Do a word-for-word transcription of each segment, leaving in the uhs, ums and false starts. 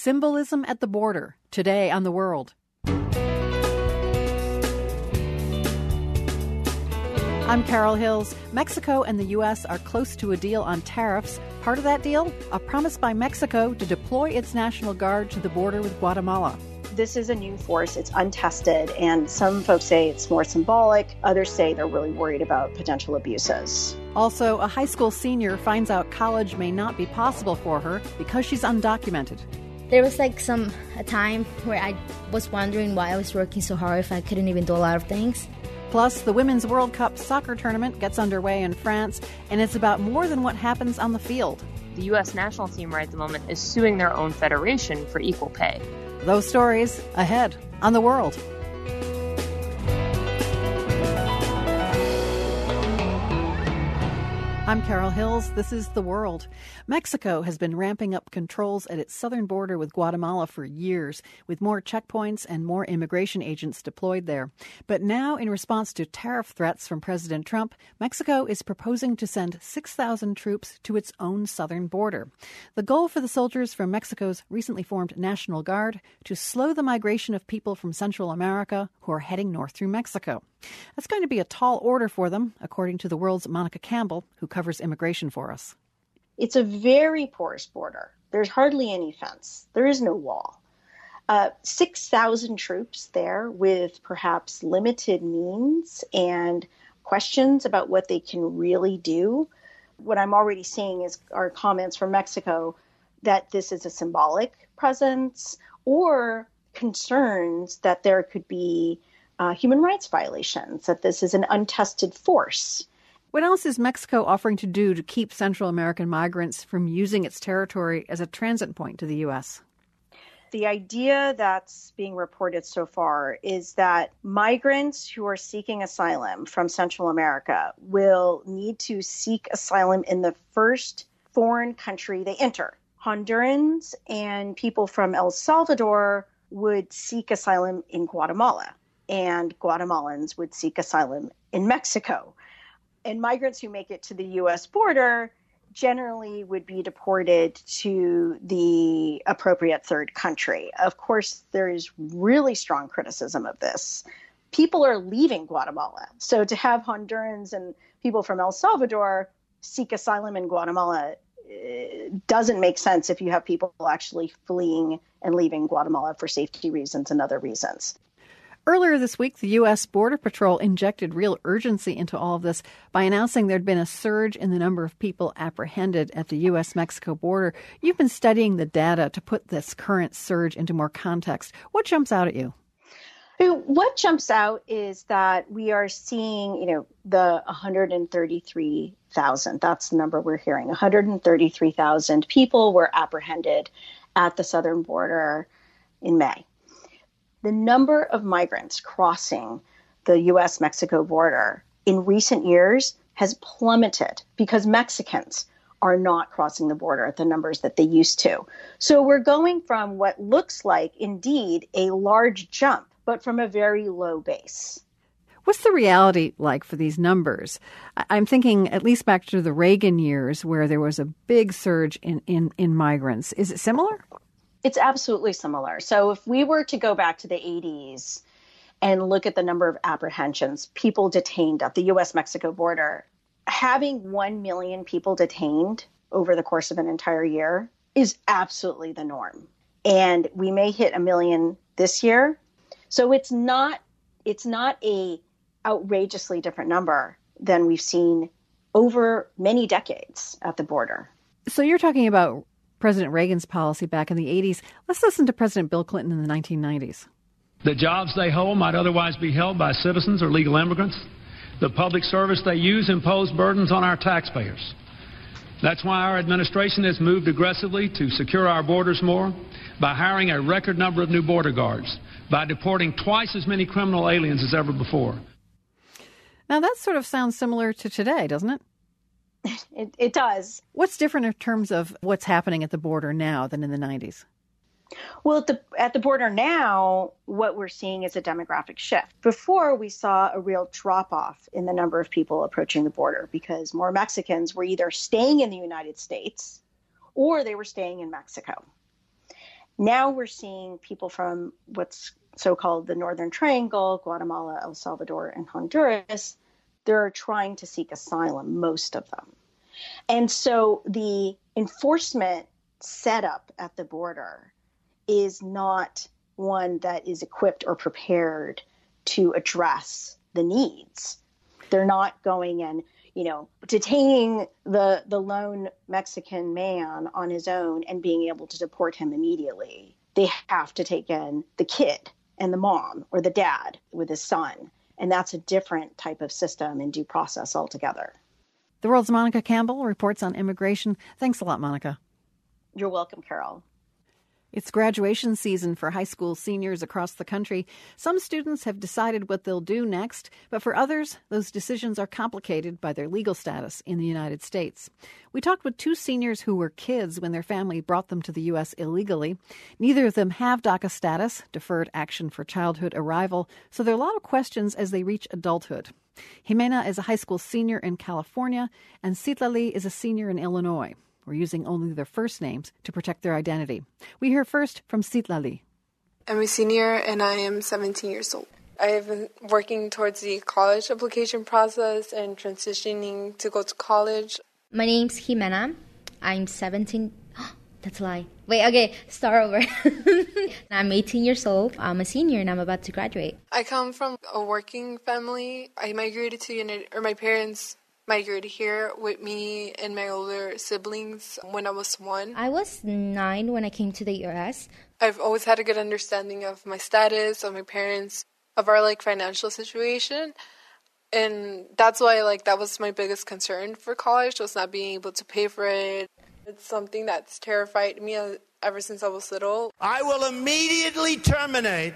Symbolism at the border, today on The World. I'm Carol Hills. Mexico and the U S are close to a deal on tariffs. Part of that deal, a promise by Mexico to deploy its National Guard to the border with Guatemala. This is a new force. It's untested, and some folks say it's more symbolic. Others say they're really worried about potential abuses. Also, a high school senior finds out college may not be possible for her because she's undocumented. There was like some a time where I was wondering why I was working so hard if I couldn't even do a lot of things. Plus, the Women's World Cup soccer tournament gets underway in France, and it's about more than what happens on the field. The U S national team right at the moment is suing their own federation for equal pay. Those stories ahead on The World. I'm Carol Hills. This is The World. Mexico has been ramping up controls at its southern border with Guatemala for years, with more checkpoints and more immigration agents deployed there. But now, in response to tariff threats from President Trump, Mexico is proposing to send six thousand troops to its own southern border. The goal for the soldiers from Mexico's recently formed National Guard: to slow the migration of people from Central America who are heading north through Mexico. That's going to be a tall order for them, according to The World's Monica Campbell, who covers immigration for us. It's a very porous border. There's hardly any fence. There is no wall. Uh, six thousand troops there with perhaps limited means and questions about what they can really do. What I'm already seeing is are comments from Mexico that this is a symbolic presence, or concerns that there could be Uh, human rights violations, that this is an untested force. What else is Mexico offering to do to keep Central American migrants from using its territory as a transit point to the U S? The idea that's being reported so far is that migrants who are seeking asylum from Central America will need to seek asylum in the first foreign country they enter. Hondurans and people from El Salvador would seek asylum in Guatemala, and Guatemalans would seek asylum in Mexico. And migrants who make it to the U S border generally would be deported to the appropriate third country. Of course, there is really strong criticism of this. People are leaving Guatemala. So to have Hondurans and people from El Salvador seek asylum in Guatemala doesn't make sense if you have people actually fleeing and leaving Guatemala for safety reasons and other reasons. Earlier this week, the U S. Border Patrol injected real urgency into all of this by announcing there'd been a surge in the number of people apprehended at the U S Mexico border. You've been studying the data to put this current surge into more context. What jumps out at you? What jumps out is that we are seeing, you know, the one hundred thirty-three thousand. That's the number we're hearing. one hundred thirty-three thousand people were apprehended at the southern border in May. The number of migrants crossing the U S Mexico border in recent years has plummeted because Mexicans are not crossing the border at the numbers that they used to. So we're going from what looks like, indeed, a large jump, but from a very low base. What's the reality like for these numbers? I'm thinking at least back to the Reagan years where there was a big surge in, in, in migrants. Is it similar? It's absolutely similar. So if we were to go back to the eighties and look at the number of apprehensions, people detained at the U S Mexico border, having one million people detained over the course of an entire year is absolutely the norm. And we may hit a million this year. So it's not it's not a outrageously different number than we've seen over many decades at the border. So you're talking about President Reagan's policy back in the eighties. Let's listen to President Bill Clinton in the nineteen nineties. The jobs they hold might otherwise be held by citizens or legal immigrants. The public service they use impose burdens on our taxpayers. That's why our administration has moved aggressively to secure our borders more by hiring a record number of new border guards, by deporting twice as many criminal aliens as ever before. Now that sort of sounds similar to today, doesn't it? It, it does. What's different in terms of what's happening at the border now than in the nineties? Well, at the, at the border now, what we're seeing is a demographic shift. Before, we saw a real drop-off in the number of people approaching the border because more Mexicans were either staying in the United States or they were staying in Mexico. Now we're seeing people from what's so-called the Northern Triangle, Guatemala, El Salvador, and Honduras. They're trying to seek asylum, most of them. And so the enforcement setup at the border is not one that is equipped or prepared to address the needs. They're not going and, you know, detaining the, the lone Mexican man on his own and being able to deport him immediately. They have to take in the kid and the mom or the dad with his son. And that's a different type of system and due process altogether. The World's Monica Campbell reports on immigration. Thanks a lot, Monica. You're welcome, Carol. It's graduation season for high school seniors across the country. Some students have decided what they'll do next, but for others, those decisions are complicated by their legal status in the United States. We talked with two seniors who were kids when their family brought them to the U S illegally. Neither of them have DACA status, Deferred Action for Childhood Arrival, so there are a lot of questions as they reach adulthood. Jimena is a high school senior in California, and Citlali is a senior in Illinois. We're using only their first names to protect their identity. We hear first from Citlali. I'm a senior and I am seventeen years old. I have been working towards the college application process and transitioning to go to college. My name's Jimena. I'm seventeen. That's a lie. Wait, okay, start over. I'm eighteen years old. I'm a senior and I'm about to graduate. I come from a working family. I migrated to United, or my parents migrated here with me and my older siblings when I was one. I was nine when I came to the U S. I've always had a good understanding of my status, of my parents, of our like financial situation. And that's why like that was my biggest concern for college, was not being able to pay for it. It's something that's terrified me ever since I was little. I will immediately terminate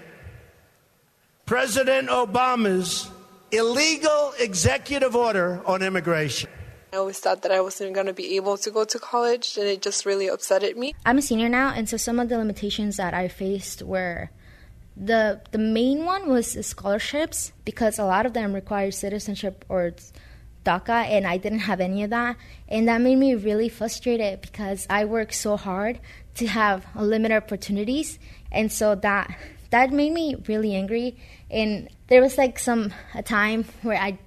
President Obama's illegal executive order on immigration. I always thought that I wasn't going to be able to go to college, and it just really upsetted me. I'm a senior now, and so some of the limitations that I faced were the the main one was scholarships, because a lot of them require citizenship or DACA, and I didn't have any of that. And that made me really frustrated because I worked so hard to have limited opportunities, and so that that made me really angry. And there was like some a time where I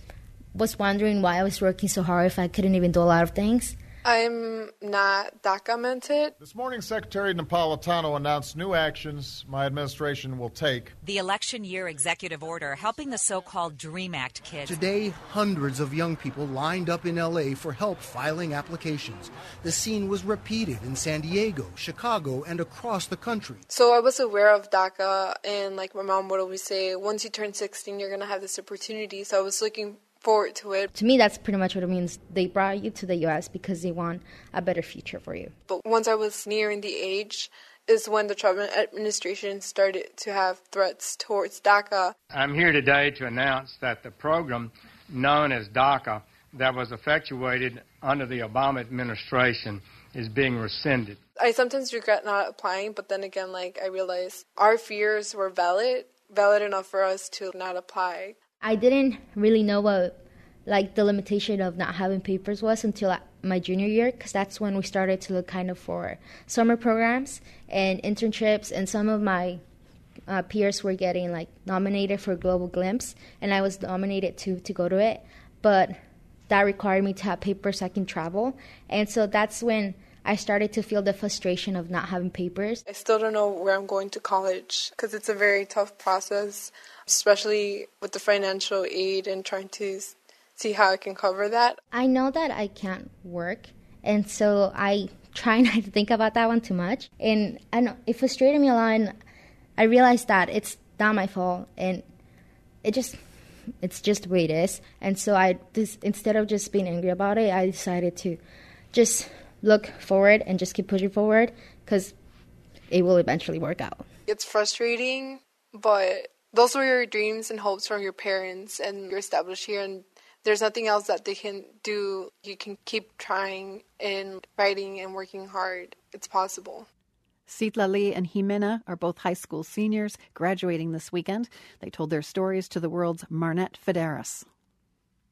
was wondering why I was working so hard if I couldn't even do a lot of things. I'm not documented. This morning, Secretary Napolitano announced new actions my administration will take. The election year executive order helping the so-called DREAM Act kids. Today, hundreds of young people lined up in L A for help filing applications. The scene was repeated in San Diego, Chicago, and across the country. So I was aware of DACA, and like my mom would always say, once you turn sixteen, you're going to have this opportunity. So I was looking forward to it. To me, that's pretty much what it means. They brought you to the U S because they want a better future for you. But once I was nearing the age is when the Trump administration started to have threats towards DACA. I'm here today to announce that the program known as DACA that was effectuated under the Obama administration is being rescinded. I sometimes regret not applying, but then again, like I realized our fears were valid, valid enough for us to not apply. I didn't really know what, like, the limitation of not having papers was until my junior year, because that's when we started to look kind of for summer programs and internships, and some of my uh, peers were getting, like, nominated for Global Glimpse, and I was nominated too to go to it, but that required me to have papers so I can travel, and so that's when I started to feel the frustration of not having papers. I still don't know where I'm going to college because it's a very tough process, especially with the financial aid and trying to see how I can cover that. I know that I can't work, and so I try not to think about that one too much. And I know it frustrated me a lot, and I realized that it's not my fault, and it just it's just the way it is. And so I this, instead of just being angry about it, I decided to just look forward and just keep pushing forward because it will eventually work out. It's frustrating, but those were your dreams and hopes from your parents, and you're established here, and there's nothing else that they can do. You can keep trying and fighting and working hard. It's possible. Citlali and Jimena are both high school seniors graduating this weekend. They told their stories to the World's Marnette Federis.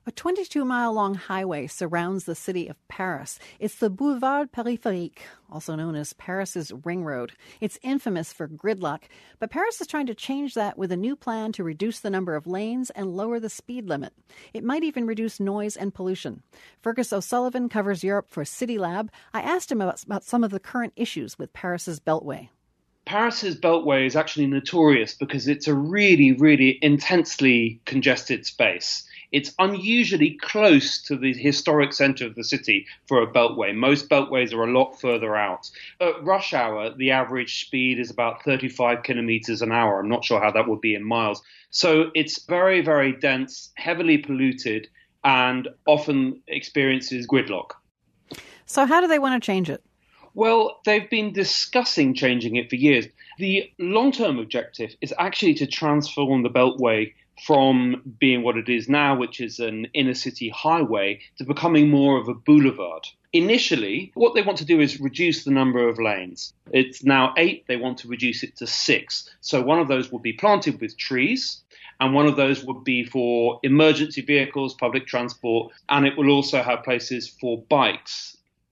A twenty-two mile long highway surrounds the city of Paris. It's the Boulevard Périphérique, also known as Paris's Ring Road. It's infamous for gridlock, but Paris is trying to change that with a new plan to reduce the number of lanes and lower the speed limit. It might even reduce noise and pollution. Fergus O'Sullivan covers Europe for City Lab. I asked him about, about some of the current issues with Paris's Beltway. Paris's Beltway is actually notorious because it's a really, really intensely congested space. It's unusually close to the historic centre of the city for a beltway. Most beltways are a lot further out. At rush hour, the average speed is about thirty-five kilometres an hour. I'm not sure how that would be in miles. So it's very, very dense, heavily polluted, and often experiences gridlock. So how do they want to change it? Well, they've been discussing changing it for years. The long-term objective is actually to transform the Beltway from being what it is now, which is an inner-city highway, to becoming more of a boulevard. Initially, what they want to do is reduce the number of lanes. It's now eight. They want to reduce it to six. So one of those will be planted with trees, and one of those would be for emergency vehicles, public transport, and it will also have places for bikes.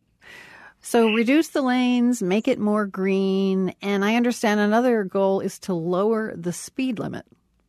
So reduce the lanes, make it more green, and I understand another goal is to lower the speed limit.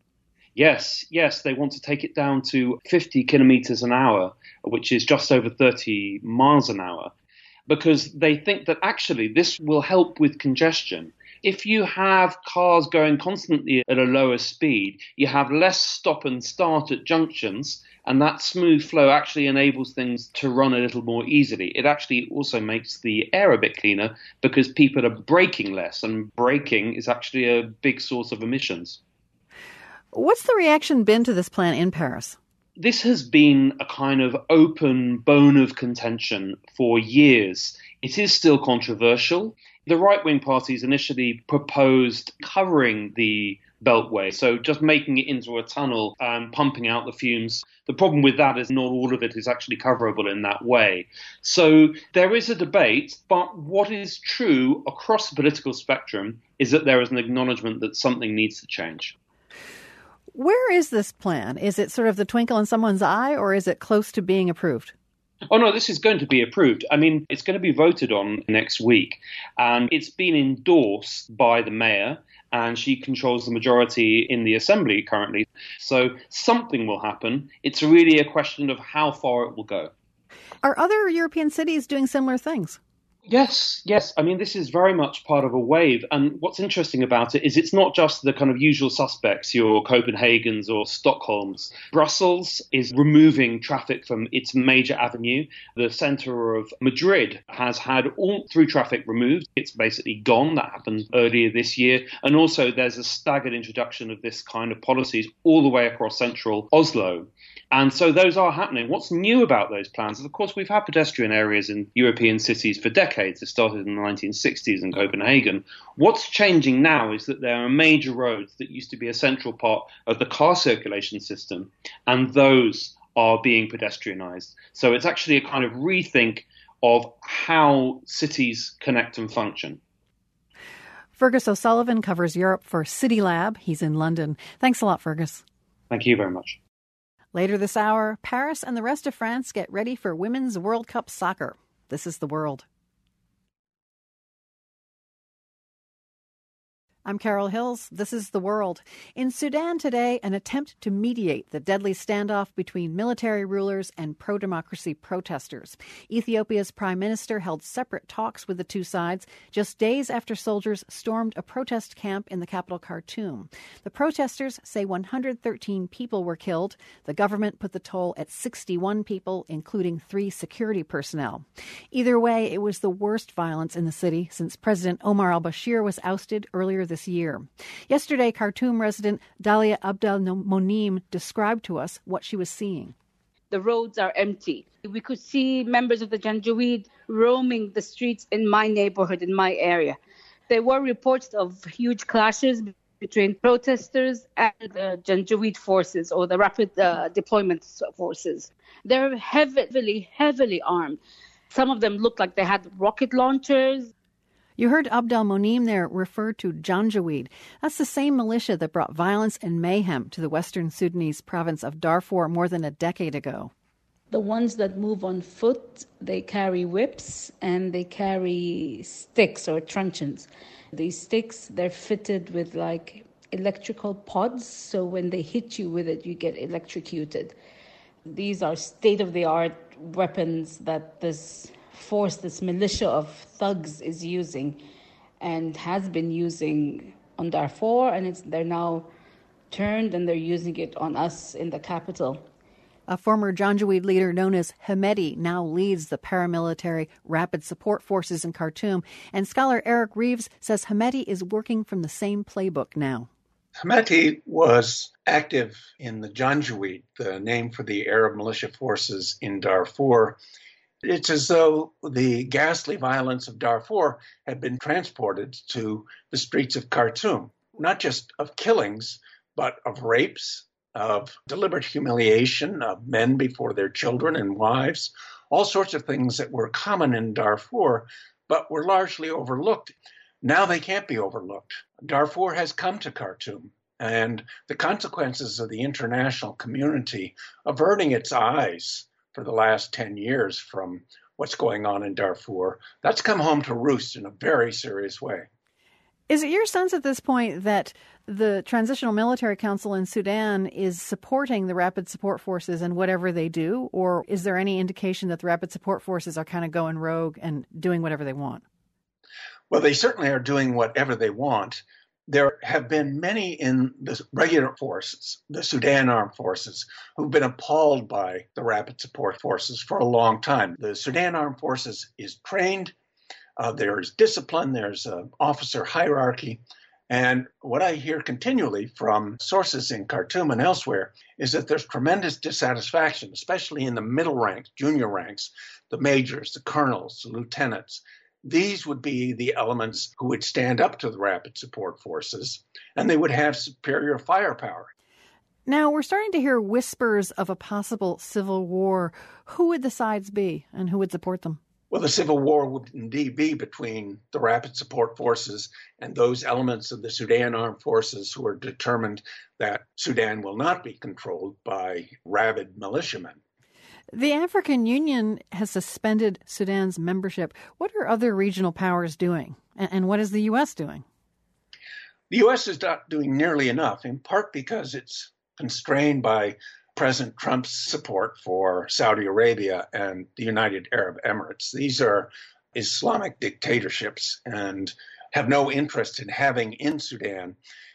Yes, yes, they want to take it down to fifty kilometres an hour, which is just over thirty miles an hour, because they think that actually this will help with congestion. If you have cars going constantly at a lower speed, you have less stop and start at junctions, and that smooth flow actually enables things to run a little more easily. It actually also makes the air a bit cleaner because people are braking less, and braking is actually a big source of emissions. What's the reaction been to this plan in Paris? This has been a kind of open bone of contention for years. It is still controversial. The right-wing parties initially proposed covering the Beltway, so just making it into a tunnel and pumping out the fumes. The problem with that is not all of it is actually coverable in that way. So there is a debate, but what is true across the political spectrum is that there is an acknowledgement that something needs to change. Where is this plan? Is it sort of the twinkle in someone's eye, or is it close to being approved? Oh, no, this is going to be approved. I mean, it's going to be voted on next week, and it's been endorsed by the mayor, and she controls the majority in the assembly currently. So something will happen. It's really a question of how far it will go. Are other European cities doing similar things? Yes, yes. I mean, this is very much part of a wave. And what's interesting about it is it's not just the kind of usual suspects, your Copenhagen's or Stockholm's. Brussels is removing traffic from its major avenue. The centre of Madrid has had all through traffic removed. It's basically gone. That happened earlier this year. And also there's a staggered introduction of this kind of policies all the way across central Oslo. And so those are happening. What's new about those plans is, of course, we've had pedestrian areas in European cities for decades. It started in the nineteen sixties in Copenhagen. What's changing now is that there are major roads that used to be a central part of the car circulation system, and those are being pedestrianised. So it's actually a kind of rethink of how cities connect and function. Fergus O'Sullivan covers Europe for City Lab. He's in London. Thanks a lot, Fergus. Thank you very much. Later this hour, Paris and the rest of France get ready for Women's World Cup soccer. This is The World. I'm Carol Hills. This is The World. In Sudan today, an attempt to mediate the deadly standoff between military rulers and pro-democracy protesters. Ethiopia's prime minister held separate talks with the two sides just days after soldiers stormed a protest camp in the capital Khartoum. The protesters say one hundred thirteen people were killed. The government put the toll at sixty-one people, including three security personnel. Either way, it was the worst violence in the city since President Omar al-Bashir was ousted earlier this year. Yesterday, Khartoum resident Dalia Abdel Monim described to us what she was seeing. The roads are empty. We could see members of the Janjaweed roaming the streets in my neighborhood, in my area. There were reports of huge clashes between protesters and the Janjaweed forces, or the rapid uh, deployment forces. They're heavily, heavily armed. Some of them looked like they had rocket launchers. You heard Abdel Monim there refer to Janjaweed. That's the same militia that brought violence and mayhem to the western Sudanese province of Darfur more than a decade ago. The ones that move on foot, they carry whips and they carry sticks or truncheons. These sticks, they're fitted with like electrical pods, so when they hit you with it, you get electrocuted. These are state-of-the-art weapons that this force, this militia of thugs is using and has been using on Darfur, and it's, they're now turned and they're using it on us in the capital. A former Janjaweed leader known as Hemeti now leads the paramilitary Rapid Support Forces in Khartoum, and scholar Eric Reeves says Hemeti is working from the same playbook now. Hemeti was active in the Janjaweed, the name for the Arab militia forces in Darfur. It's as though the ghastly violence of Darfur had been transported to the streets of Khartoum, not just of killings, but of rapes, of deliberate humiliation of men before their children and wives, all sorts of things that were common in Darfur, but were largely overlooked. Now they can't be overlooked. Darfur has come to Khartoum, and the consequences of the international community averting its eyes for the last ten years from what's going on in Darfur, that's come home to roost in a very serious way. Is it your sense at this point that the Transitional Military Council in Sudan is supporting the Rapid Support Forces in whatever they do, or is there any indication that the Rapid Support Forces are kind of going rogue and doing whatever they want? Well, they certainly are doing whatever they want. There have been many in the regular forces, the Sudan Armed Forces, who've been appalled by the Rapid Support Forces for a long time. The Sudan Armed Forces is trained. Uh, there's discipline, there's an officer hierarchy. And what I hear continually from sources in Khartoum and elsewhere is that there's tremendous dissatisfaction, especially in the middle ranks, junior ranks, the majors, the colonels, the lieutenants. These would be the elements who would stand up to the Rapid Support Forces, and they would have superior firepower. Now, we're starting to hear whispers of a possible civil war. Who would the sides be, and who would support them? Well, the civil war would indeed be between the Rapid Support Forces and those elements of the Sudan Armed Forces who are determined that Sudan will not be controlled by rabid militiamen. The African Union has suspended Sudan's membership. What are other regional powers doing, and what is the U S doing? The U S is not doing nearly enough, in part because it's constrained by President Trump's support for Saudi Arabia and the United Arab Emirates. These are Islamic dictatorships and have no interest in having in Sudan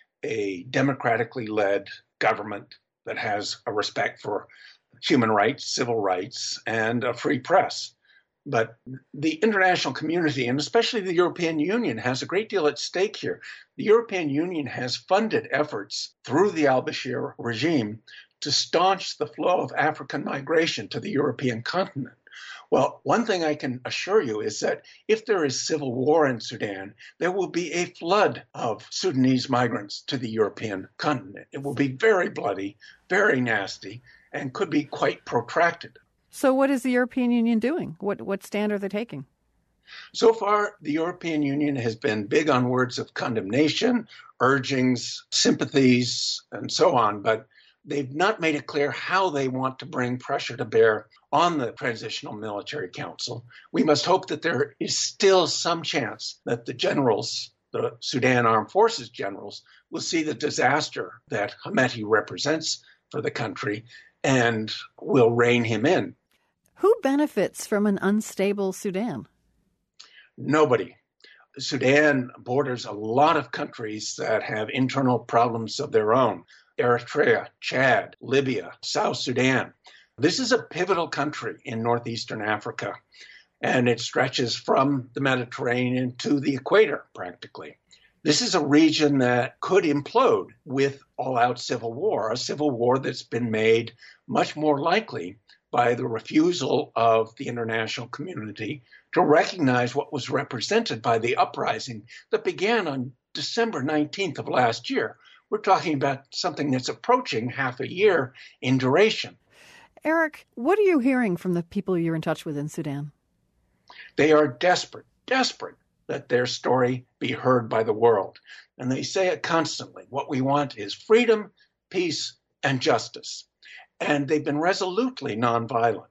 a democratically led government that has a respect for human rights, civil rights, and a free press. But the international community, and especially the European Union, has a great deal at stake here. The European Union has funded efforts through the al-Bashir regime to staunch the flow of African migration to the European continent. Well, one thing I can assure you is that if there is civil war in Sudan, there will be a flood of Sudanese migrants to the European continent. It will be very bloody, very nasty, and could be quite protracted. So what is the European Union doing? What what stand are they taking? So far, the European Union has been big on words of condemnation, urgings, sympathies, and so on, but they've not made it clear how they want to bring pressure to bear on the Transitional Military Council. We must hope that there is still some chance that the generals, the Sudan Armed Forces generals, will see the disaster that Hemeti represents for the country and will rein him in. Who benefits from an unstable Sudan? Nobody. Sudan borders a lot of countries that have internal problems of their own. Eritrea, Chad, Libya, South Sudan. This is a pivotal country in northeastern Africa, and it stretches from the Mediterranean to the equator, practically. This is a region that could implode with all-out civil war, a civil war that's been made much more likely by the refusal of the international community to recognize what was represented by the uprising that began on December nineteenth of last year. We're talking about something that's approaching half a year in duration. Eric, what are you hearing from the people you're in touch with in Sudan? They are desperate, desperate that their story be heard by the world. And they say it constantly. What we want is freedom, peace, and justice. And they've been resolutely nonviolent.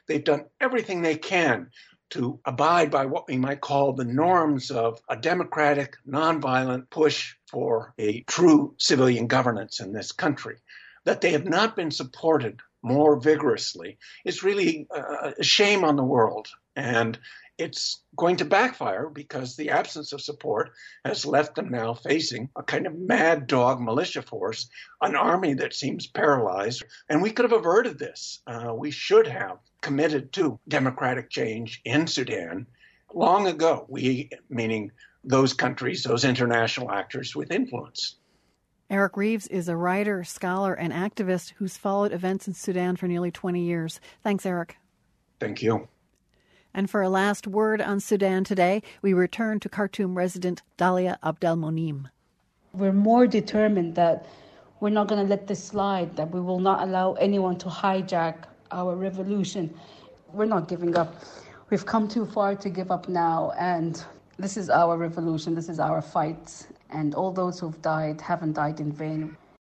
They've done everything they can to abide by what we might call the norms of a democratic, nonviolent push for a true civilian governance in this country. That they have not been supported more vigorously is really a shame on the world. And it's going to backfire because the absence of support has left them now facing a kind of mad dog militia force, an army that seems paralyzed. And we could have averted this. Uh, we should have committed to democratic change in Sudan long ago, we, meaning those countries, those international actors with influence. Eric Reeves is a writer, scholar, and activist who's followed events in Sudan for nearly twenty years. Thanks, Eric. Thank you. And for a last word on Sudan today, we return to Khartoum resident Dalia Abdelmonem. We're more determined that we're not going to let this slide, that we will not allow anyone to hijack our revolution. We're not giving up. We've come too far to give up now, and this is our revolution, this is our fight, and all those who've died haven't died in vain.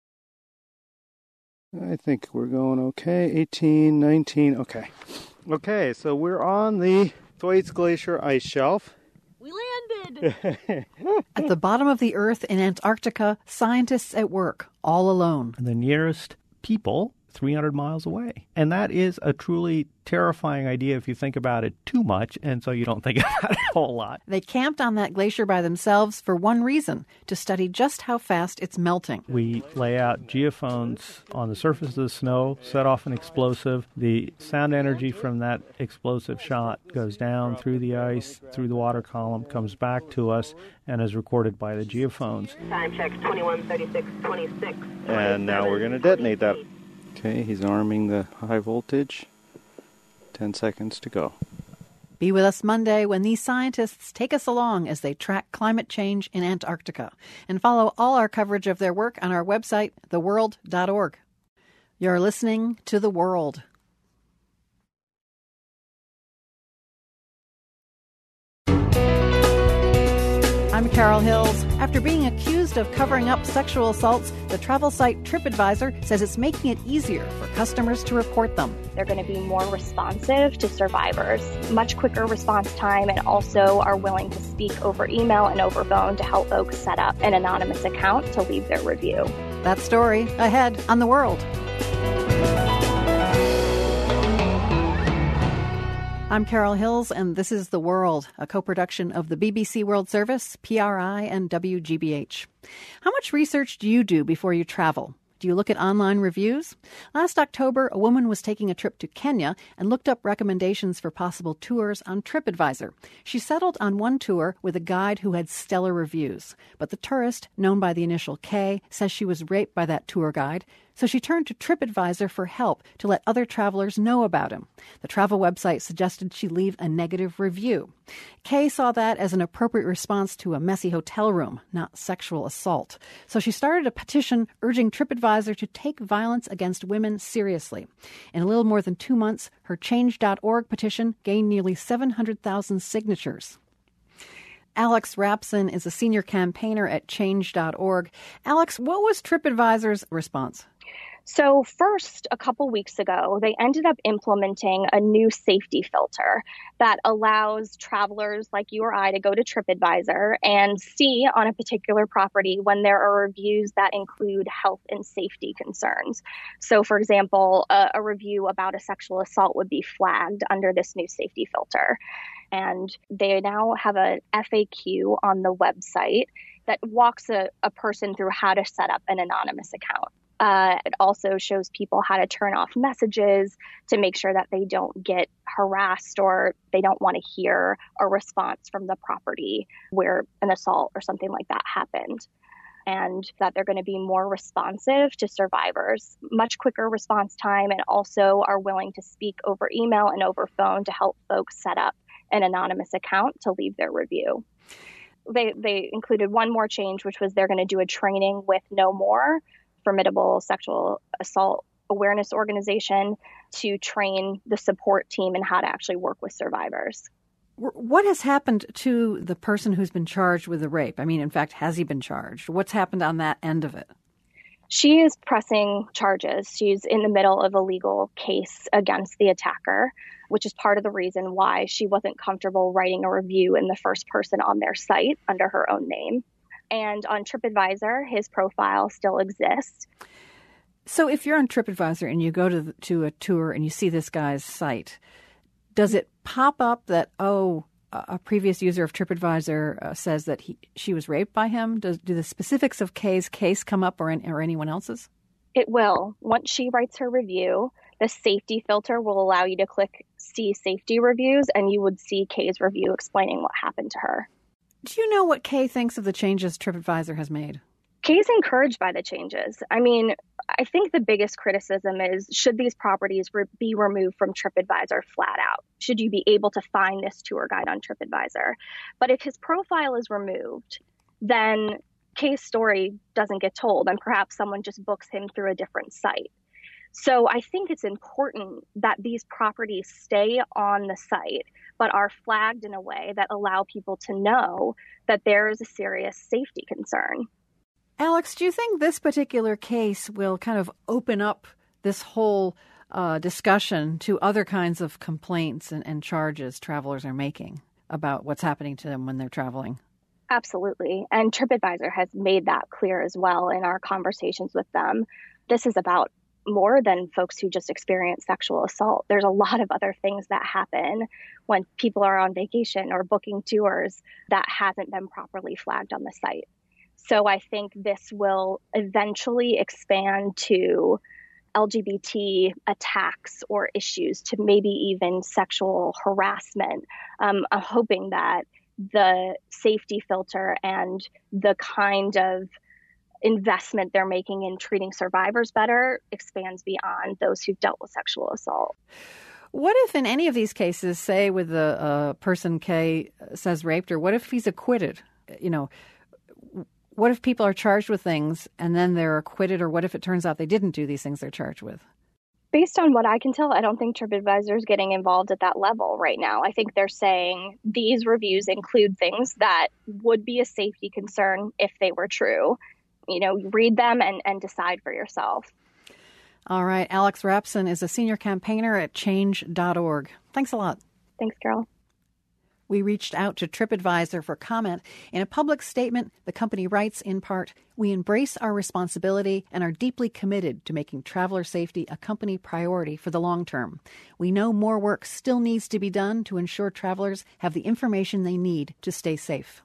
I think we're going okay. eighteen, nineteen, okay. Okay, so we're on the Thwaites Glacier ice shelf. We landed! At the bottom of the Earth in Antarctica, scientists at work, all alone. The nearest people, three hundred miles away. And that is a truly terrifying idea if you think about it too much, and so you don't think about it a whole lot. They camped on that glacier by themselves for one reason, to study just how fast it's melting. We lay out geophones on the surface of the snow, set off an explosive. The sound energy from that explosive shot goes down through the ice, through the water column, comes back to us, and is recorded by the geophones. Time check twenty-one thirty-six twenty-six. And now we're going to detonate that. Okay, he's arming the high voltage. Ten seconds to go. Be with us Monday when these scientists take us along as they track climate change in Antarctica. And follow all our coverage of their work on our website, the world dot org. You're listening to The World. I'm Carol Hills. After being accused of covering up sexual assaults, the travel site TripAdvisor says it's making it easier for customers to report them. They're going to be more responsive to survivors, much quicker response time, and also are willing to speak over email and over phone to help folks set up an anonymous account to leave their review. That story ahead on The World. I'm Carol Hills, and this is The World, a co-production of the B B C World Service, P R I, and W G B H. How much research do you do before you travel? Do you look at online reviews? Last October, a woman was taking a trip to Kenya and looked up recommendations for possible tours on TripAdvisor. She settled on one tour with a guide who had stellar reviews. But the tourist, known by the initial K, says she was raped by that tour guide. So she turned to TripAdvisor for help to let other travelers know about him. The travel website suggested she leave a negative review. Kay saw that as an appropriate response to a messy hotel room, not sexual assault. So she started a petition urging TripAdvisor to take violence against women seriously. In a little more than two months, her change dot org petition gained nearly seven hundred thousand signatures. Alex Rapson is a senior campaigner at change dot org. Alex, what was TripAdvisor's response? So first, a couple weeks ago, they ended up implementing a new safety filter that allows travelers like you or I to go to TripAdvisor and see on a particular property when there are reviews that include health and safety concerns. So, for example, a, a review about a sexual assault would be flagged under this new safety filter. And they now have a F A Q on the website that walks a, a person through how to set up an anonymous account. Uh, it also shows people how to turn off messages to make sure that they don't get harassed or they don't want to hear a response from the property where an assault or something like that happened. And that they're going to be more responsive to survivors, much quicker response time, and also are willing to speak over email and over phone to help folks set up an anonymous account to leave their review. They, they included one more change, which was they're going to do a training with No More, Formidable Sexual Assault Awareness Organization, to train the support team in how to actually work with survivors. What has happened to the person who's been charged with the rape? I mean, in fact, has he been charged? What's happened on that end of it? She is pressing charges. She's in the middle of a legal case against the attacker. which is part of the reason why she wasn't comfortable writing a review in the first person on their site under her own name. And on TripAdvisor, his profile still exists. So if you're on TripAdvisor and you go to the, to a tour and you see this guy's site, does it pop up that, oh, a previous user of TripAdvisor uh, says that he, she was raped by him? Does, do the specifics of Kay's case come up or, in, or anyone else's? It will. Once she writes her review, the safety filter will allow you to click see safety reviews, and you would see Kay's review explaining what happened to her. Do you know what Kay thinks of the changes TripAdvisor has made? Kay's encouraged by the changes. I mean, I think the biggest criticism is, should these properties re- be removed from TripAdvisor flat out? Should you be able to find this tour guide on TripAdvisor? But if his profile is removed, then Kay's story doesn't get told, and perhaps someone just books him through a different site. So I think it's important that these properties stay on the site, but are flagged in a way that allow people to know that there is a serious safety concern. Alex, do you think this particular case will kind of open up this whole uh, discussion to other kinds of complaints and, and charges travelers are making about what's happening to them when they're traveling? Absolutely. And TripAdvisor has made that clear as well in our conversations with them. This is about more than folks who just experience sexual assault. There's a lot of other things that happen when people are on vacation or booking tours that hasn't been properly flagged on the site. So I think this will eventually expand to L G B T attacks or issues, to maybe even sexual harassment. Um, I'm hoping that the safety filter and the kind of investment they're making in treating survivors better expands beyond those who've dealt with sexual assault. What if in any of these cases, say with the uh, person Kay says raped her, what if he's acquitted? You know, what if people are charged with things and then they're acquitted, or what if it turns out they didn't do these things they're charged with? Based on what I can tell, I don't think TripAdvisor is getting involved at that level right now. I think they're saying these reviews include things that would be a safety concern if they were true. You know, read them and, and decide for yourself. All right. Alex Rapson is a senior campaigner at change dot org. Thanks a lot. Thanks, Carol. We reached out to TripAdvisor for comment. In a public statement, the company writes, in part, "We embrace our responsibility and are deeply committed to making traveler safety a company priority for the long term. We know more work still needs to be done to ensure travelers have the information they need to stay safe."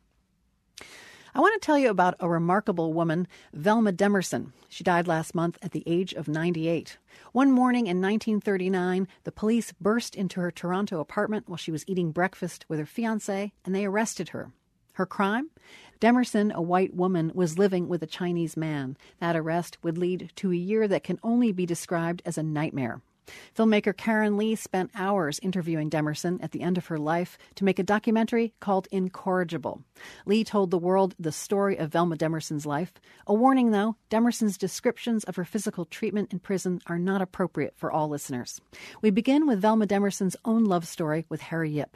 I want to tell you about a remarkable woman, Velma Demerson. She died last month at the age of ninety-eight. One morning in nineteen thirty-nine, the police burst into her Toronto apartment while she was eating breakfast with her fiancé, and they arrested her. Her crime? Demerson, a white woman, was living with a Chinese man. That arrest would lead to a year that can only be described as a nightmare. Filmmaker Karen Lee spent hours interviewing Demerson at the end of her life to make a documentary called Incorrigible. Lee told the world the story of Velma Demerson's life. A warning, though, Demerson's descriptions of her physical treatment in prison are not appropriate for all listeners. We begin with Velma Demerson's own love story with Harry Yip.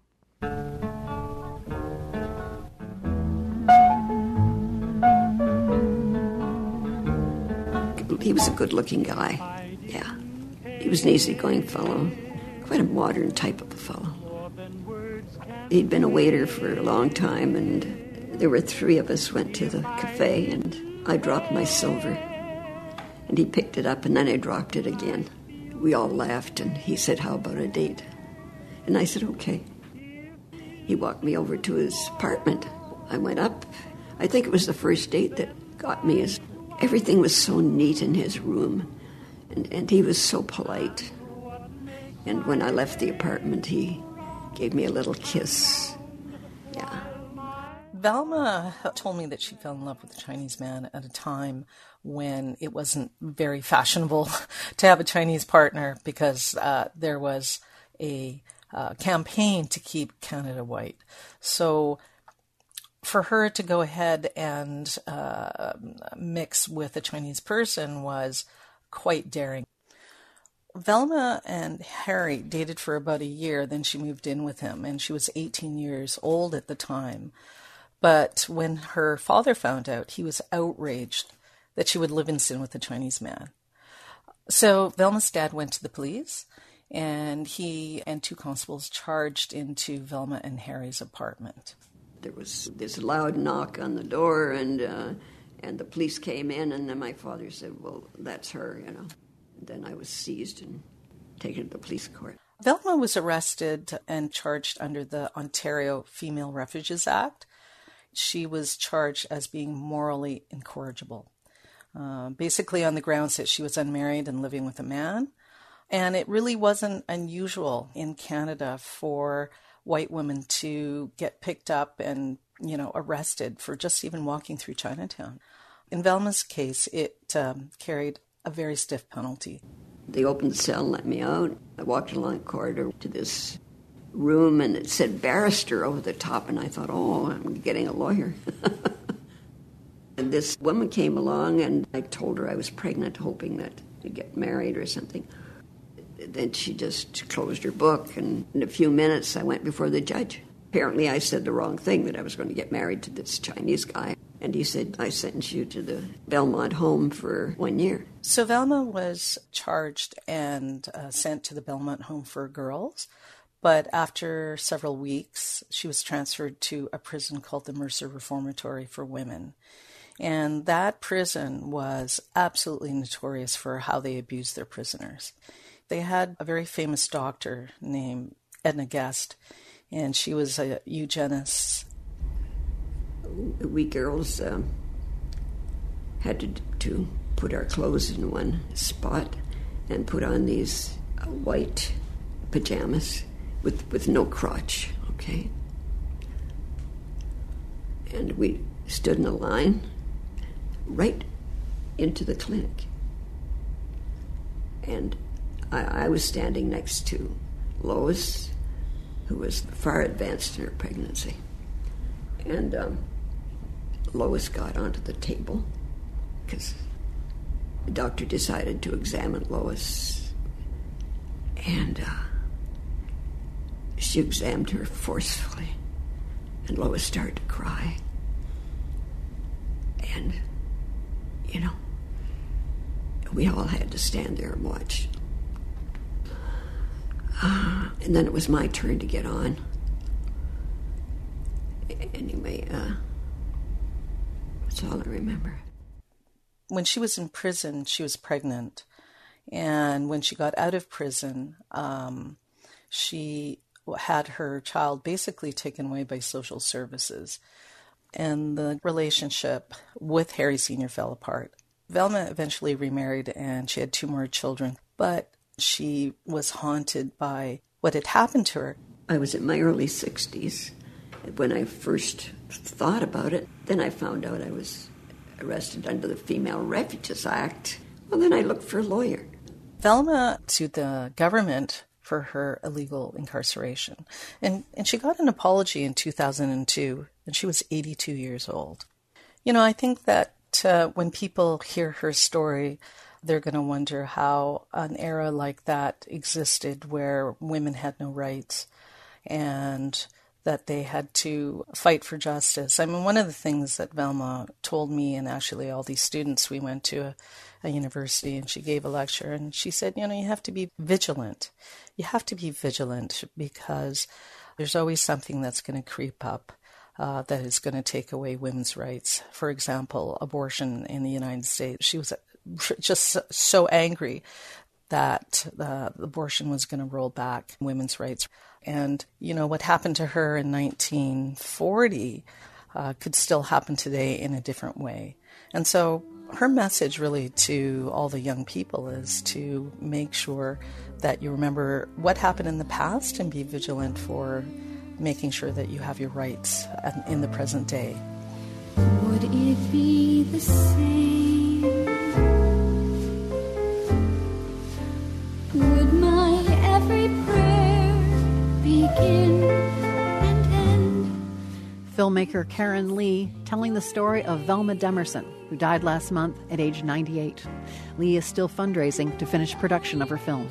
He was a good-looking guy, yeah. He was an easygoing fellow, quite a modern type of a fellow. He'd been a waiter for a long time, and there were three of us went to the cafe, and I dropped my silver. And he picked it up, and then I dropped it again. We all laughed, and he said, "How about a date?" And I said, "Okay." He walked me over to his apartment. I went up. I think it was the first date that got me. Is everything was so neat in his room. And, and he was so polite. And when I left the apartment, he gave me a little kiss. Yeah. Velma told me that she fell in love with a Chinese man at a time when it wasn't very fashionable to have a Chinese partner, because uh, there was a uh, campaign to keep Canada white. So for her to go ahead and uh, mix with a Chinese person was quite daring. Velma and Harry dated for about a year, then she moved in with him, and she was eighteen years old at the time. But when her father found out, he was outraged that she would live in sin with a Chinese man. So Velma's dad went to the police, and he and two constables charged into Velma and Harry's apartment. There was this loud knock on the door, and uh, and the police came in, and then my father said, well, that's her, you know. And then I was seized and taken to the police court. Velma was arrested and charged under the Ontario Female Refuges Act. She was charged as being morally incorrigible, uh, basically on the grounds that she was unmarried and living with a man. And it really wasn't unusual in Canada for white women to get picked up and, you know, arrested for just even walking through Chinatown. In Velma's case, it um, carried a very stiff penalty. They opened the cell and let me out. I walked along the corridor to this room, and it said barrister over the top, and I thought, oh, I'm getting a lawyer. And this woman came along, and I told her I was pregnant, hoping that to get married or something. Then she just closed her book, and in a few minutes I went before the judge. Apparently I said the wrong thing, that I was going to get married to this Chinese guy. And he said, I sentence you to the Belmont home for one year. So Velma was charged and uh, sent to the Belmont home for girls. But after several weeks, she was transferred to a prison called the Mercer Reformatory for Women. And that prison was absolutely notorious for how they abused their prisoners. They had a very famous doctor named Edna Guest, and she was a eugenist. We girls um, had to, to put our clothes in one spot and put on these uh, white pajamas with, with no crotch, okay? And we stood in a line right into the clinic. And I, I was standing next to Lois, who was far advanced in her pregnancy. And um, Lois got onto the table because the doctor decided to examine Lois. And uh, she examined her forcefully. And Lois started to cry. And, you know, we all had to stand there and watch. Uh, and then it was my turn to get on. Anyway, uh, that's all I remember. When she was in prison, she was pregnant. And when she got out of prison, um, she had her child basically taken away by social services. And the relationship with Harry Senior fell apart. Velma eventually remarried, and she had two more children. But she was haunted by what had happened to her. I was in my early sixties when I first thought about it. Then I found out I was arrested under the Female Refuges Act. Well, then I looked for a lawyer. Velma sued the government for her illegal incarceration. And, and she got an apology in two thousand two, and she was eighty-two years old. You know, I think that uh, when people hear her story, they're going to wonder how an era like that existed where women had no rights and that they had to fight for justice. I mean, one of the things that Velma told me, and actually all these students, we went to a, a university and she gave a lecture, and she said, you know, you have to be vigilant. You have to be vigilant because there's always something that's going to creep up uh, that is going to take away women's rights. For example, abortion in the United States. She was just so angry that uh, abortion was going to roll back women's rights. And, you know, what happened to her in nineteen forty uh, could still happen today in a different way. And so her message really to all the young people is to make sure that you remember what happened in the past and be vigilant for making sure that you have your rights in the present day. Would it be the same? Would my every prayer begin and end? Filmmaker Karen Lee telling the story of Velma Demerson, who died last month at age ninety-eight. Lee is still fundraising to finish production of her film.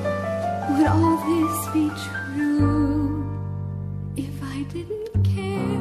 Would all this be true if I didn't care?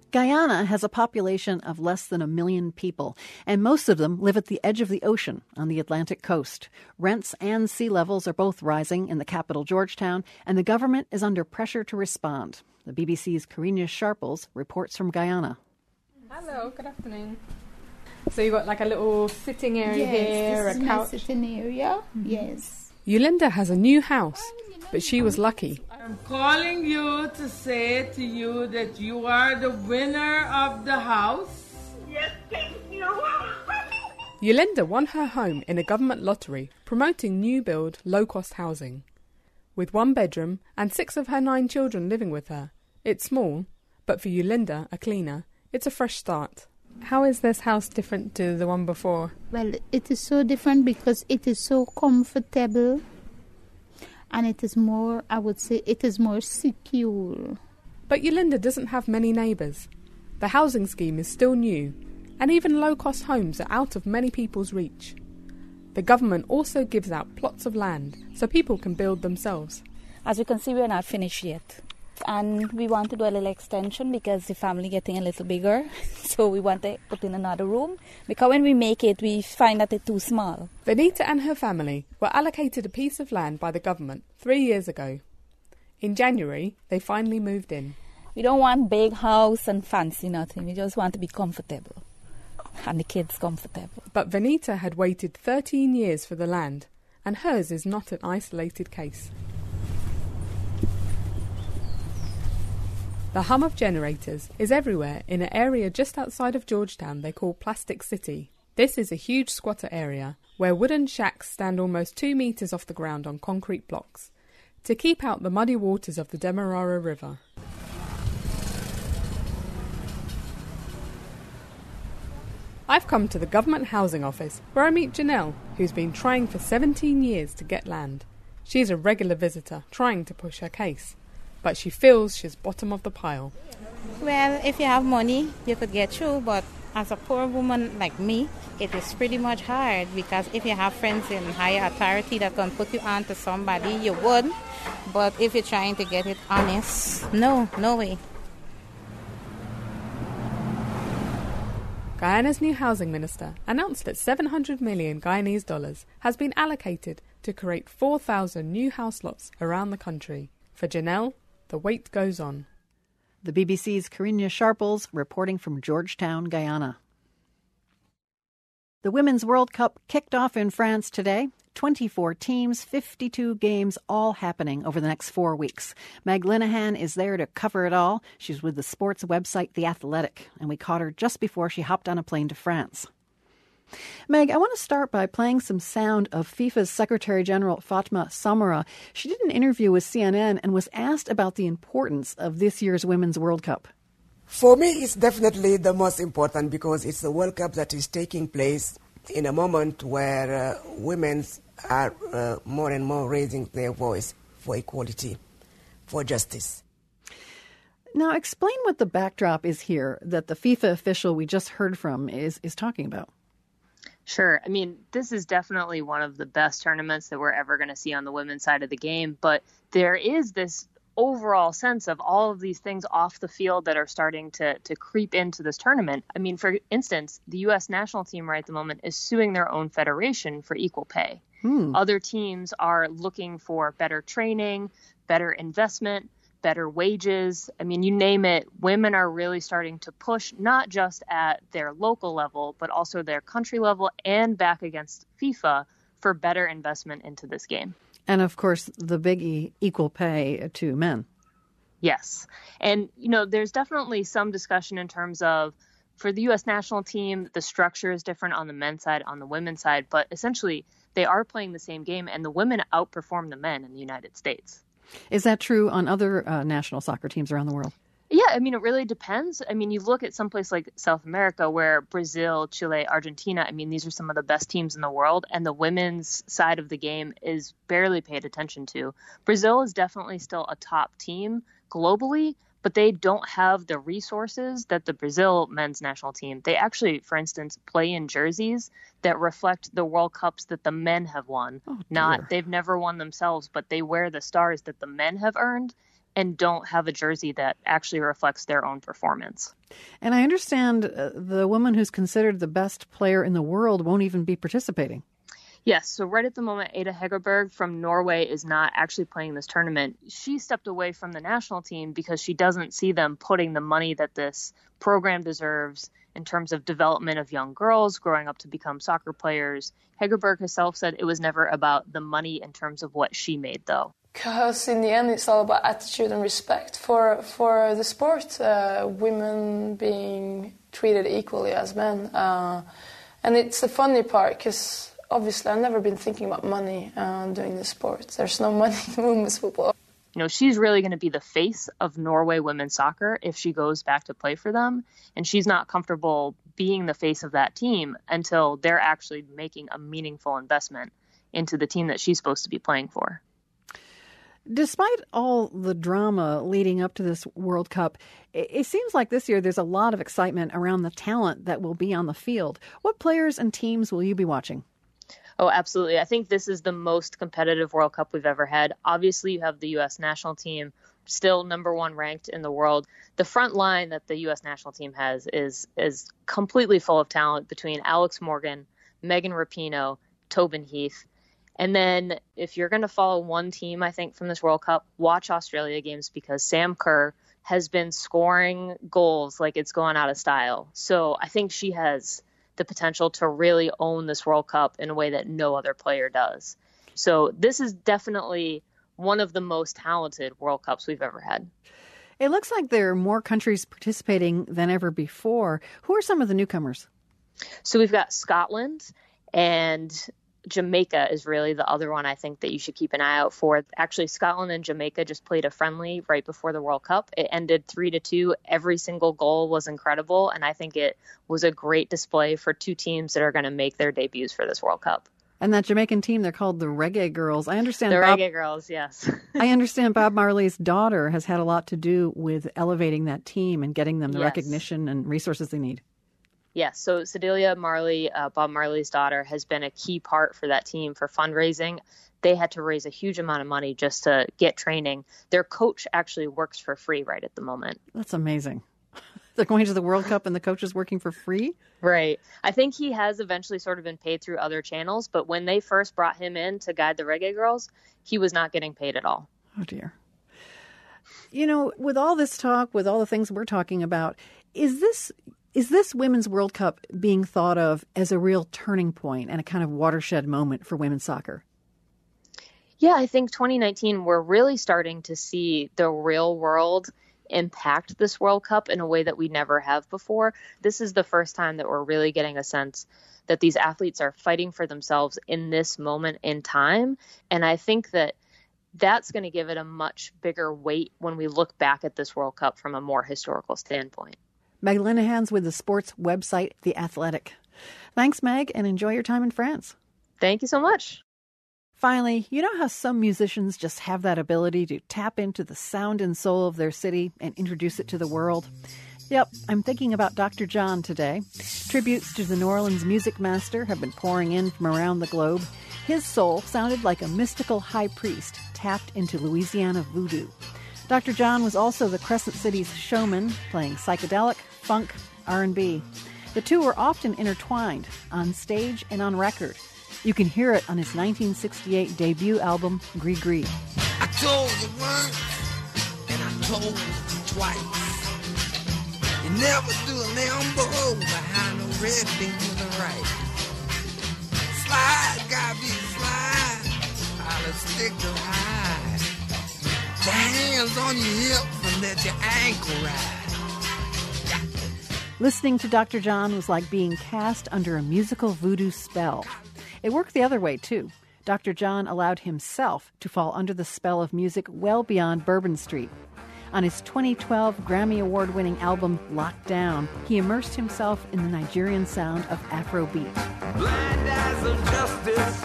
Guyana has a population of less than a million people, and most of them live at the edge of the ocean on the Atlantic coast. Rents and sea levels are both rising in the capital, Georgetown, and the government is under pressure to respond. The B B C's Karina Sharples reports from Guyana. Hello, good afternoon. So you've got like a little sitting area yes, here, this a is couch. My sitting area. Mm-hmm. Yes. Yolinda has a new house, but she was lucky. I'm calling you to say to you that you are the winner of the house. Yes, thank you. Yolinda won her home in a government lottery promoting new build, low-cost housing. With one bedroom and six of her nine children living with her. It's small, but for Yolinda, a cleaner, it's a fresh start. How is this house different to the one before? Well, it is so different because it is so comfortable. And it is more, I would say, it is more secure. But Yolinda doesn't have many neighbours. The housing scheme is still new, and even low-cost homes are out of many people's reach. The government also gives out plots of land so people can build themselves. As you can see, we're not finished yet. And we want to do a little extension because the family getting a little bigger. So we want to put in another room. Because when we make it, we find that it's too small. Venita and her family were allocated a piece of land by the government three years ago. In January, they finally moved in. We don't want big house and fancy nothing. We just want to be comfortable. And the kids comfortable. But Venita had waited thirteen years for the land. And hers is not an isolated case. The hum of generators is everywhere in an area just outside of Georgetown they call Plastic City. This is a huge squatter area where wooden shacks stand almost two metres off the ground on concrete blocks to keep out the muddy waters of the Demerara River. I've come to the Government Housing Office where I meet Janelle, who's been trying for seventeen years to get land. She's a regular visitor trying to push her case. But she feels she's bottom of the pile. Well, if you have money, you could get through, but as a poor woman like me, it is pretty much hard because if you have friends in higher authority that can put you on to somebody, you would. But if you're trying to get it honest, no, no way. Guyana's new housing minister announced that seven hundred million Guyanese dollars has been allocated to create four thousand new house lots around the country. For Janelle, the wait goes on. The B B C's Karina Sharples reporting from Georgetown, Guyana. The Women's World Cup kicked off in France today. twenty-four teams, fifty-two games, all happening over the next four weeks. Meg Linehan is there to cover it all. She's with the sports website The Athletic, and we caught her just before she hopped on a plane to France. Meg, I want to start by playing some sound of FIFA's Secretary General Fatma Samara. She did an interview with C N N and was asked about the importance of this year's Women's World Cup. For me, it's definitely the most important because it's the World Cup that is taking place in a moment where uh, women are uh, more and more raising their voice for equality, for justice. Now, explain what the backdrop is here that the FIFA official we just heard from is, is talking about. Sure. I mean, this is definitely one of the best tournaments that we're ever going to see on the women's side of the game. But there is this overall sense of all of these things off the field that are starting to to creep into this tournament. I mean, for instance, the U S national team right at the moment is suing their own federation for equal pay. Hmm. Other teams are looking for better training, better investment, better wages. I mean, you name it, women are really starting to push not just at their local level, but also their country level and back against FIFA for better investment into this game. And of course, the biggie, equal pay to men. Yes. And, you know, there's definitely some discussion in terms of for the U S national team, the structure is different on the men's side, on the women's side, but essentially they are playing the same game and the women outperform the men in the United States. Is that true on other uh, national soccer teams around the world? Yeah, I mean, it really depends. I mean, you look at someplace like South America where Brazil, Chile, Argentina, I mean, these are some of the best teams in the world, and the women's side of the game is barely paid attention to. Brazil is definitely still a top team globally, but they don't have the resources that the Brazil men's national team. They actually, for instance, play in jerseys that reflect the World Cups that the men have won. Oh, Not they've never won themselves, but they wear the stars that the men have earned. and don't have a jersey that actually reflects their own performance. And I understand uh, the woman who's considered the best player in the world won't even be participating. Yes, so right at the moment, Ada Hegerberg from Norway is not actually playing this tournament. She stepped away from the national team because she doesn't see them putting the money that this program deserves in terms of development of young girls growing up to become soccer players. Hegerberg herself said it was never about the money in terms of what she made, though. Because in the end, it's all about attitude and respect for for the sport. Uh, women being treated equally as men, uh, and it's the funny part because obviously I've never been thinking about money uh, doing this sport. There's no money in women's football. You know, she's really going to be the face of Norway women's soccer if she goes back to play for them, and she's not comfortable being the face of that team until they're actually making a meaningful investment into the team that she's supposed to be playing for. Despite all the drama leading up to this World Cup, it seems like this year there's a lot of excitement around the talent that will be on the field. What players and teams will you be watching? Oh, absolutely. I think this is the most competitive World Cup we've ever had. Obviously, you have the U S national team, still number one ranked in the world. The front line that the U S national team has is is completely full of talent between Alex Morgan, Megan Rapinoe, Tobin Heath. And then if you're going to follow one team, I think, from this World Cup, watch Australia games because Sam Kerr has been scoring goals like it's going out of style. So I think she has the potential to really own this World Cup in a way that no other player does. So this is definitely one of the most talented World Cups we've ever had. It looks like there are more countries participating than ever before. Who are some of the newcomers? So we've got Scotland, and Jamaica is really the other one I think that you should keep an eye out for. Actually, Scotland and Jamaica just played a friendly right before the World Cup. It ended three to two. Every single goal was incredible, and I think it was a great display for two teams that are going to make their debuts for this World Cup. And that Jamaican team, they're called the Reggae Girls. I understand the Bob, Reggae Girls, yes. I understand Bob Marley's daughter has had a lot to do with elevating that team and getting them the yes. recognition and resources they need. Yes, so Sedelia Marley, uh, Bob Marley's daughter, has been a key part for that team for fundraising. They had to raise a huge amount of money just to get training. Their coach actually works for free right at the moment. That's amazing. They're going to the World Cup and the coach is working for free? Right. I think he has eventually sort of been paid through other channels, but when they first brought him in to guide the Reggae Girls, he was not getting paid at all. Oh, dear. You know, with all this talk, with all the things we're talking about, is this... Is this Women's World Cup being thought of as a real turning point and a kind of watershed moment for women's soccer? Yeah, I think twenty nineteen, we're really starting to see the real world impact this World Cup in a way that we never have before. This is the first time that we're really getting a sense that these athletes are fighting for themselves in this moment in time. And I think that that's going to give it a much bigger weight when we look back at this World Cup from a more historical standpoint. Meg Linehan's with the sports website, The Athletic. Thanks, Meg, and enjoy your time in France. Thank you so much. Finally, you know how some musicians just have that ability to tap into the sound and soul of their city and introduce it to the world? Yep, I'm thinking about Doctor John today. Tributes to the New Orleans music master have been pouring in from around the globe. His soul sounded like a mystical high priest tapped into Louisiana voodoo. Doctor John was also the Crescent City's showman, playing psychedelic, funk, R and B. The two were often intertwined, on stage and on record. You can hear it on his nineteen sixty-eight debut album, Gris Gris. I told you once, and I told you twice. You never do a Lambo behind no red beam to the right. Slide, gotta be slide, I'll stick to high. Your hands on your hips and let your ankle ride. Listening to Doctor John was like being cast under a musical voodoo spell. It worked the other way, too. Doctor John allowed himself to fall under the spell of music well beyond Bourbon Street. On his twenty twelve Grammy Award-winning album, Locked Down, he immersed himself in the Nigerian sound of Afrobeat. Blind eyes of justice,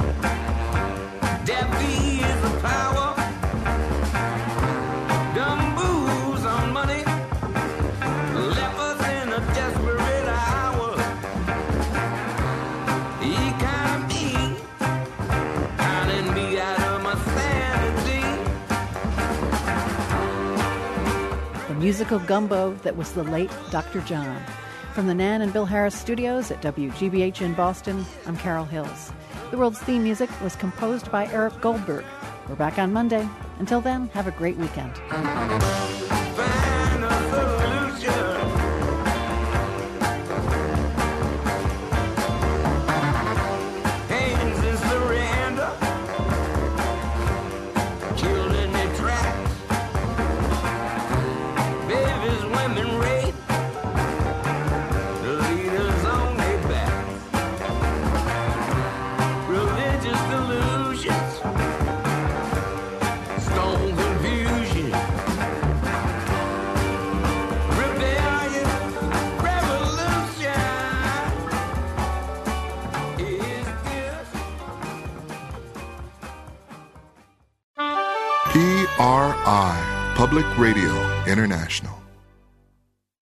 deaf ears of power, dumb booze on money, left us in a desperate hour. He kind of mean, calling me out of my sanity. musical gumbo that was the late Doctor John. From the Nan and Bill Harris studios at W G B H in Boston, I'm Carol Hills. The world's theme music was composed by Eric Goldberg. We're back on Monday. Until then, have a great weekend. P R I, Public Radio International.